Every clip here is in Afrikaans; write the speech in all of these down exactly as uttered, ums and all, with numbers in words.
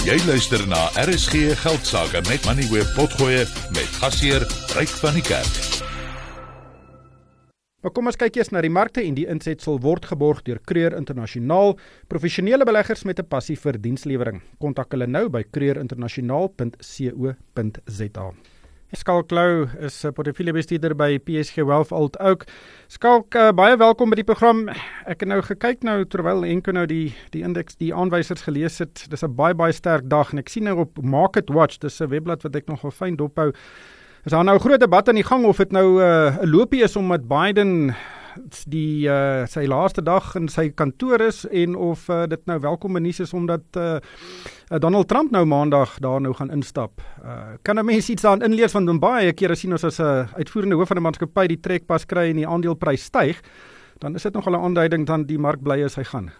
Jy luister na R S G Geldsaake met Money Web Potgoe met gasheer Ryk van die Kerk. Maar kom ons kyk eers na die markte en die insetsel word geborg deur Kreur Internasionaal, professionele beleggers met 'n passie vir dienslewering. Kontak hulle nou by kreurinternasionaal punt co punt za. Skalk Lou is portefeuljebestuurder by P S G Wealth Alt Oak. Skalk, uh, baie welkom by die program. Ek het nou gekyk nou terwyl Enko nou die die indeks, die aanwysers gelees het. Dis 'n baie baie sterk dag en ek sien nou op Market Watch, dis 'n webblad wat ek nogal fyn dophou. Is daar nou 'n groot debat aan die gang of dit nou 'n uh, loopie is omdat Biden die uh, sy laaste dag in sy kantoor is en of uh, dit nou welkome nuus is omdat uh, Donald Trump nou maandag daar nou gaan instap. Uh, kan 'n mens iets daarin inlees van dan baie kere sien ons as 'n uh, uitvoerende hoof van 'n maatskappy die trekpas kry en die aandeleprys styg, dan is dit nogal 'n aanduiding dan die mark bly is hy gaan.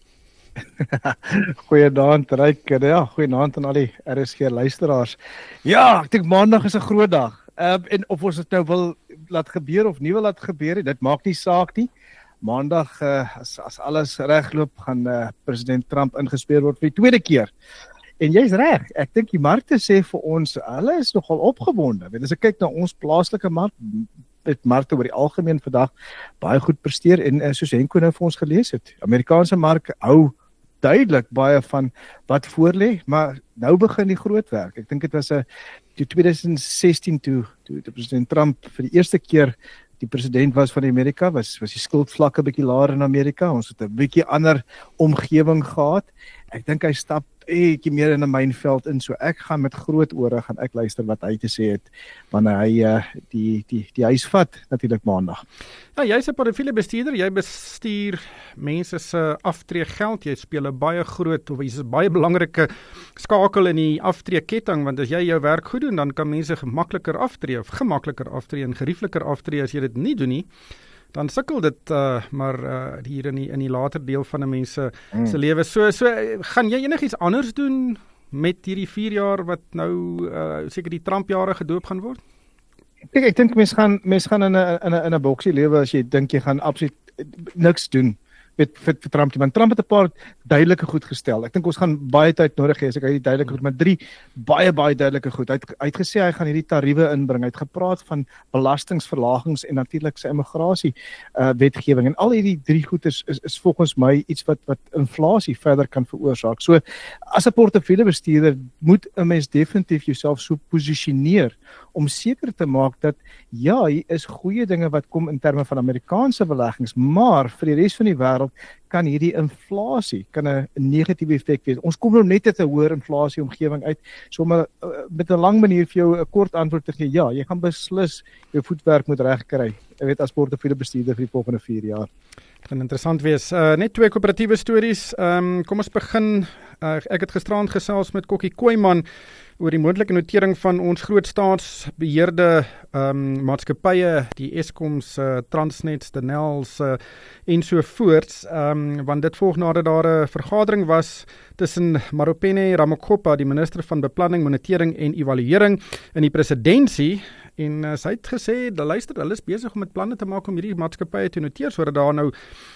Goeienaand Ryk, ja, goeienaand aan al die R S G luisteraars. Ja, ek dink maandag is 'n groot dag. Uh, en of ons dit nou wil laat gebeur of nie wil laat gebeur, dit maak nie saak nie. Maandag, uh, as, as alles regloop, gaan uh, president Trump ingespeer word vir die tweede keer. En jy's reg, ek dink die markte sê vir ons, hulle is nogal opgewonde. Weet, as ek kyk na ons plaaslike mark, het markte oor die algemeen vandag baie goed presteer en uh, soos Henko nou vir ons gelees het, Amerikaanse mark hou duidelik baie van wat voorlê, maar nou begin die groot werk. Ek dink dit was 'n twintig sestien toe toe die president Trump vir die eerste keer die president was van Amerika, was was die skuldvlakke bietjie laer in Amerika. Ons het 'n bietjie ander omgewing gehad. Ek dink hy stap bietjie meer in 'n mynveld in, so ek gaan met groot ore gaan ek luister wat hy te sê het wanneer hy uh, die die die huis vat natuurlik maandag. Ja, jy's 'n portefeuljebestuurder, jy bestuur mense se aftreegeld, jy speel 'n baie groot of jy's 'n baie belangrike skakel in die aftreeketting, want as jy jou werk goed doen, dan kan mense gemakliker aftree of gemakliker aftree en geriefliker aftree. As jy dit nie doen nie, dan sukkel dit uh, maar uh, hier in die in die later deel van 'n mens se mm. se lewe. So so gaan jy enigiets anders doen met hierdie vier jaar wat nou uh, seker die Trump jare gedoop gaan word? Ek ek dink mense gaan mense gaan in 'n in 'n in 'n boksie lewe as jy dink jy gaan absoluut niks doen met vir, vir Trump. Want Trump het 'n paar duidelike goed gestel. Ek dink ons gaan baie tyd nodig hê as ek hy die duidelike goed, maar drie baie baie duidelike goed. Hy het, hy het gesê hy gaan hierdie tariewe inbring. Hy het gepraat van belastingverlagings en natuurlik sy immigrasie uh, wetgewing. En al hierdie drie goed is, is is volgens my iets wat wat inflasie verder kan veroorsaak. So as 'n portefeuljebestuurder moet 'n mens definitief jouself so posisioneer om seker te maak dat ja, hier is goeie dinge wat kom in terme van Amerikaanse beleggings, maar vir die res van die wêreld kan hierdie inflasie kan 'n negatiewe effek wees. Ons kom nou net uit 'n hoër inflasie omgewing uit, so om a, met 'n lang manier vir jou 'n kort antwoord te gee, ja, jy gaan beslis jou voetwerk moet regkry. Ek weet as portefeuljebestuurder vir die volgende vier jaar. Dit gaan interessant wees. Uh, net twee koöperatiewe stories. Um, kom ons begin. Uh, ek het gisterand gesels met Kokkie Kooiman oor die moontlike notering van ons groot staatsbeheerde um, maatskappye, die Eskom's, uh, Transnet's, Denel's uh, en so voorts, um, want dit volg nadat daar 'n vergadering was tussen Maropene Ramakgopa, die minister van Beplanning, Monitering en Evaluering in die presidentskap. En uh, sy het gesê, luister, hulle is besig om met planne te maak om hierdie maatskappye te noteer, sodat daar nou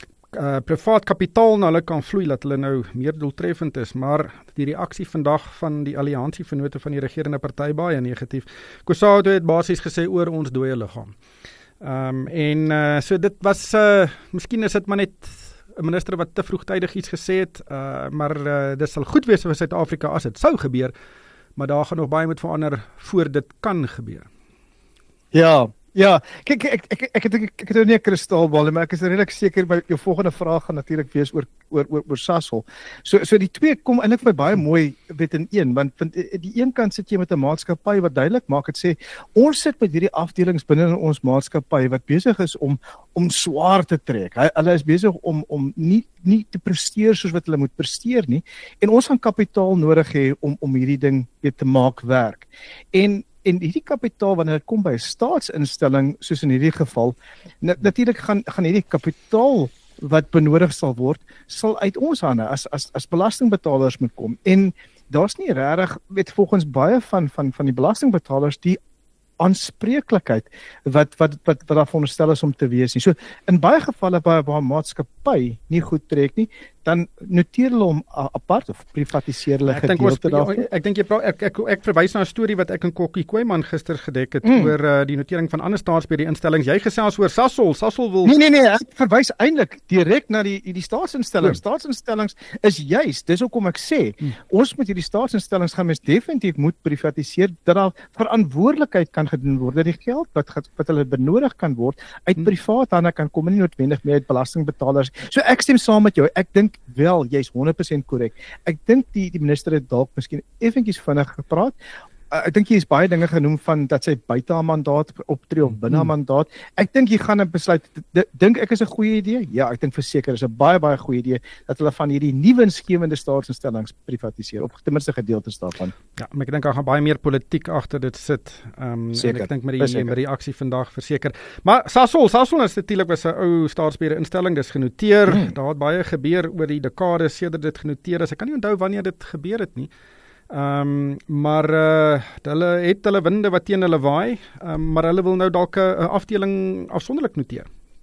uh, privaat kapitaal na hulle kan vloei, dat hulle nou meer doeltreffend is. Maar die reaksie vandag van die alliansie vennote van die regerende party baie negatief. Kusado het basies gesê oor ons dooie liggaam. Um, en uh, so dit was, uh, miskien is dit maar net 'n minister wat te vroegtydig iets gesê het, uh, maar uh, dit sal goed wees vir Suid-Afrika as dit sou gebeur, maar daar gaan nog baie moet verander voor dit kan gebeur. Ja, ja, kyk ek ek ek ek het ek het nou nie 'n kristalbal, maar ek is redelik seker my jou volgende vraag gaan natuurlik wees oor oor oor oor Sasol. So so die twee kom eintlik vir my baie mooi weet in een, want want die een kant sit jy met 'n maatskappy wat duidelik maak dit sê ons sit met hierdie afdelings binne in ons maatskappy wat besig is om om swaar te trek. Hulle is besig om om nie nie te presteer soos wat hulle moet presteer nie en ons gaan kapitaal nodig hê om om hierdie ding weer te maak werk. En En hierdie kapitaal, wanneer dit kom by 'n staatsinstelling, soos in hierdie geval, natuurlik gaan gaan hierdie kapitaal wat benodig sal word, sal uit ons hande as as as belastingbetalers moet kom. En daar's nie regtig, weet volgens baie van van van die belastingbetalers die aanspreeklikheid wat wat wat wat daar veronderstel is om te wees nie. So in baie gevalle waar waar 'n maatskappy nie goed trek nie, dan noteer hulle hom apart of privatiseer hulle Ek dink ons gedeelte daarvan. ek dink jy praat ek, ek ek verwys na 'n storie wat ek en Kokkie Kooiman gister gedek het Mm. oor uh, die notering van ander staatsbeheerinstellings. Jy gesels oor Sasol. Sasol wil Nee nee nee, ek verwys eintlik direk na die die staatsinstellings. Staatsinstellings is juis, dis hoekom ek sê, Hmm. ons moet hierdie staatsinstellings gaan mens definitief moet privatiseer dat daar verantwoordelikheid kan gedoen word, dat die geld wat wat hulle benodig kan word uit Hmm. privaat hande kan kom en nie noodwendig meer uit belastingbetalers. So ek stem saam met jou. Ek dink wel jy's honderd persent korrek. Ek dink die die minister het dalk miskien effentjies vinnig gepraat. Uh, ek dink jy is baie dinge genoem van dat sy buite haar mandaat optree of binne haar mandaat. Ek dink jy gaan 'n besluit d- dink ek is 'n goeie idee. Ja, ek dink verseker is 'n baie baie goeie idee dat hulle van hierdie nuwe insgewende staatsinstellings privatiseer of ten minste gedeeltes daarvan. Ja, maar ek dink daar gaan baie meer politiek agter dit sit. Ehm um, en Seker, ek dink met die verseker. met die aksie vandag verseker. Maar Sasol, Sasol is natuurlik was 'n ou staatsbeheerinstelling, dis genoteer. Hmm. Daar het baie gebeur oor die dekades sedert dit genoteer is. Ek kan nie onthou wanneer dit gebeur het nie. Ehm um, maar uh, hulle het hulle winde wat teen hulle waai, um, maar hulle wil nou dalk 'n afdeling afsonderlik noteer.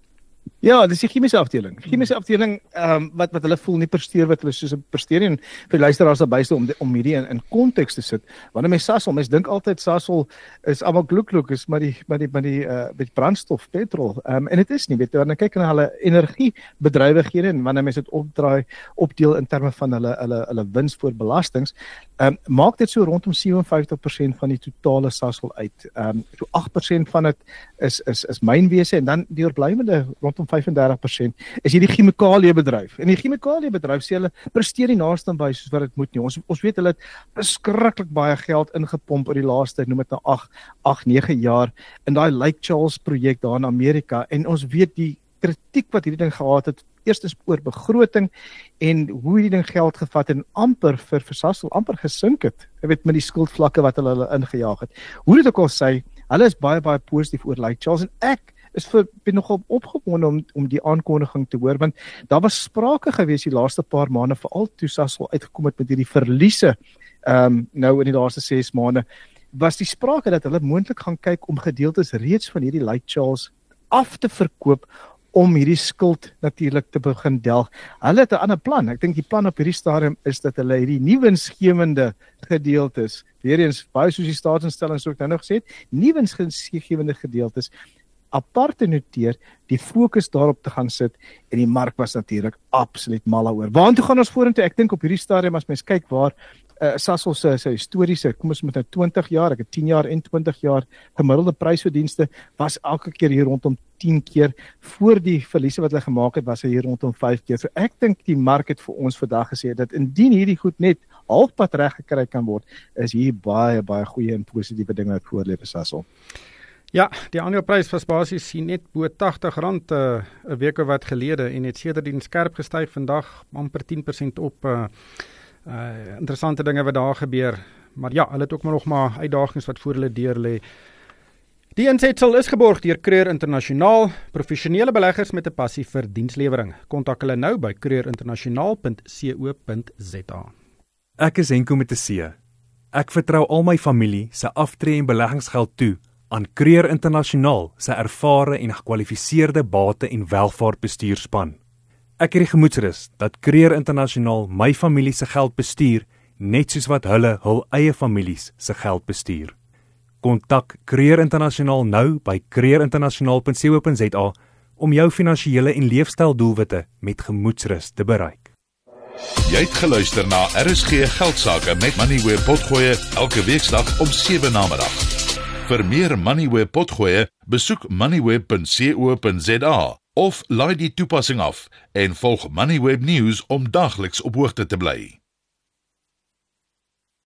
Ja, dis die chemiese afdeling. Die chemiese afdeling ehm um, wat wat hulle voel nie presteer wat hulle soos presteer nie en vir luisteraars daarbyste om om hierdie in in konteks te sit. Wanneer mens Sasol, mens dink altyd Sasol is almal gloek-gloek is maar die maar die maar die uh met brandstof, petrol. Ehm um, en dit is nie, weet jy, wanneer kyk na hulle energiebedrywighede en wanneer mens dit opdraai, opdeel in terme van hulle hulle hulle wins voor belastings, ehm um, maak dit so rondom sewe en vyftig persent van die totale Sasol uit. Ehm um, so agt persent van dit is is is mynwese en dan die oorblywende rondom vyf en dertig persent is hierdie chemikaliebedryf. En die chemikaliebedryf sê hulle presteer nie naaste by soos wat dit moet nie. Ons ons weet hulle het beskruiklik baie geld ingepomp oor die laaste, noem dit nou agt, nege jaar in daai Lake Charles projek daar in Amerika en ons weet die kritiek wat hierdie ding gehad het, eerstens oor begroting en hoe hierdie ding geld gevat en amper vir vir Sasol amper gesink het. Jy weet met die skuldvlakke wat hulle hulle ingejaag het. Hoe dit ook al sê, hulle is baie baie positief oor Lake Charles en ek is vir ben nogal opgewonde om om die aankondiging te hoor want daar was sprake gewees die laaste paar maande veral toe Sasol uitgekom het met hierdie verliese ehm um, nou in die laaste ses maande was die sprake dat hulle moontlik gaan kyk om gedeeltes reeds van hierdie Lake Charles af te verkoop om hierdie skuld natuurlik te begin delg. Hulle het 'n ander plan. Ek dink die plan op hierdie stadium is dat hulle hierdie nuwe insgewende gedeeltes, weer eens baie soos die staatsinstellings so ek nou nog gesê het, nuwe insgewende gedeeltes apart te noteer, die fokus daarop te gaan sit en die mark was natuurlik absoluut mal daaroor. Waartoe gaan ons vorentoe? Ek dink op hierdie stadium as mens kyk waar uh, Sasol se sy historiese, kom ons met nou twintig jaar, ek het tien jaar en twintig jaar gemiddelde prysverdienste was elke keer hier rondom tien keer. Voor die verliese wat hulle gemaak het, was hy hier rondom vyf keer. So ek dink die mark het vir ons vandag gesê dat indien hierdie goed net halfpad reg gekry kan word, is hier baie baie goeie en positiewe dinge wat voor lê vir Sasol. Ja, die aandeleprys was basies hier net bo tagtig rand 'n uh, 'n week of wat gelede en het sedertdien skerp gestyg, vandag amper tien persent op. Uh, uh, interessante dinge wat daar gebeur. Maar ja, hulle het ook maar nog maar uitdagings wat voor hulle deur lê. Die insetsel is geborg deur Creer Internasionaal, professionele beleggers met 'n passie vir dienslewering. Kontak hulle nou by creerinternasionaal punt co punt za. Ek is Henko met 'n C. Ek vertrou al my familie se aftree en beleggingsgeld toe aan Creer Internasionaal se ervare en gekwalifiseerde bate- en welvaartbestuurspan. Ek het die gemoedsrus dat Creer Internasionaal my familie se geld bestuur, net soos wat hulle hul eie families se geld bestuur. Kontak Creer Internasionaal nou by creerinternasionaal punt co punt za om jou finansiële en leefstyldoelwitte met gemoedsrus te bereik. Jy het geluister na R S G Geldsaake met Moneyweb Potgoe elke weeksdag om sewe namiddag. Vir meer Moneyweb Potgoe, besoek moneyweb punt co punt za of laai die toepassing af en volg Moneyweb News om dagliks op hoogte te bly.